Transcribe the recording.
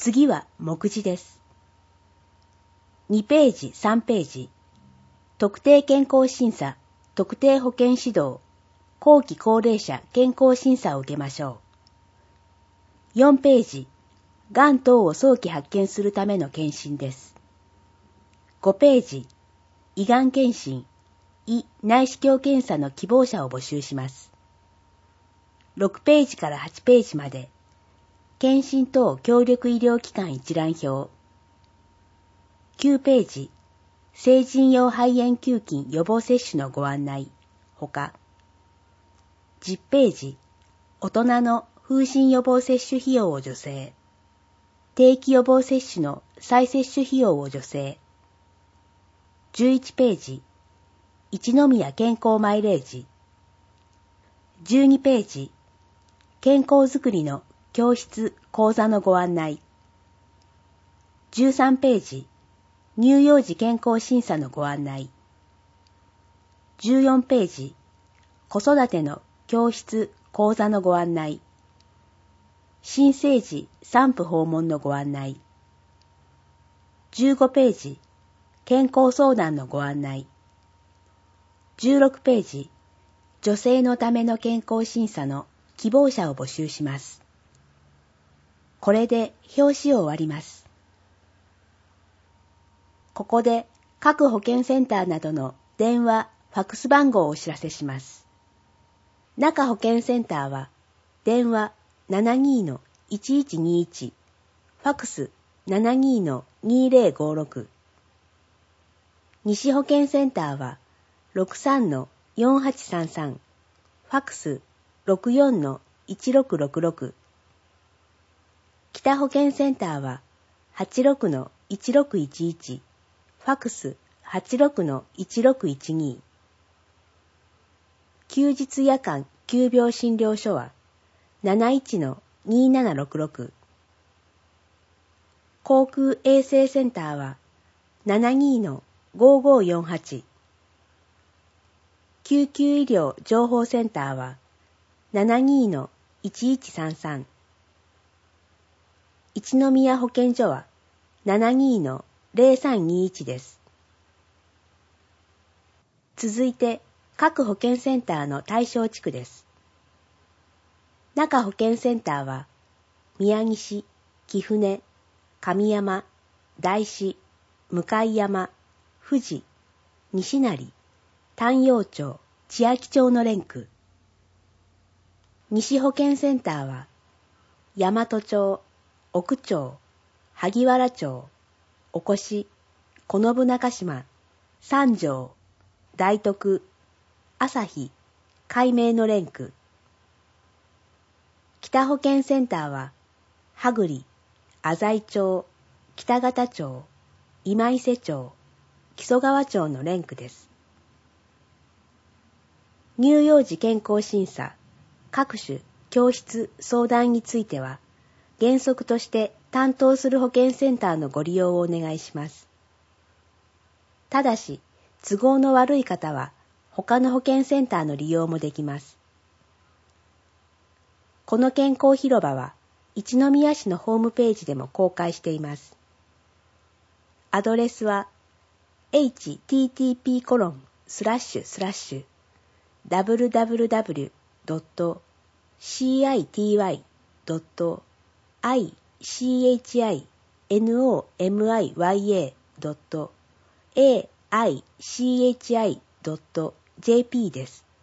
次は目次です。2ページ、3ページ。特定健康審査、特定保健指導、後期高齢者健康審査を受けましょう。4ページ。がん等を早期発見するための検診です。5ページ。胃がん検診、胃内視鏡検査の希望者を募集します。6ページから8ページまで、検診等協力医療機関一覧表。9ページ、成人用肺炎球菌予防接種のご案内、ほか。10ページ、大人の風疹予防接種費用を助成。定期予防接種の再接種費用を助成。11ページ、一宮健康マイレージ。12ページ、健康づくりの教室講座のご案内。13ページ、乳幼児健康審査のご案内。14ページ、子育ての教室講座のご案内。新生児産婦訪問のご案内。15ページ、健康相談のご案内。16ページ、女性のための健康審査の希望者を募集します。これで表紙を終わります。ここで各保健センターなどの電話、ファックス番号をお知らせします。中保健センターは電話 72-1121、ファックス 72-2056。西保健センターは 63-4833、ファックス 64-1666。北保健センターは 86-1611、ファックス 86-1612。休日夜間急病診療所は 71-2766。航空衛生センターは 72-5548。救急医療情報センターは 72-1133。一宮保健所は 72-0321 です。続いて各保健センターの対象地区です。中保健センターは宮西、貴船、上山、大師、向山、富士、西成、丹陽町、千秋町の連区。西保健センターは大和町、奥町、萩原町、おこし、此部中島、三条、大徳、朝日、海明の連区。北保健センターは羽栗、浅井町、北方町、今伊勢町、木曽川町の連区です。乳幼児健康審査、各種教室相談については、原則として担当する保健センターのご利用をお願いします。ただし、都合の悪い方は、他の保健センターの利用もできます。この健康広場は、一宮市のホームページでも公開しています。アドレスは、http://www.ichinomiya.aichi.jp です。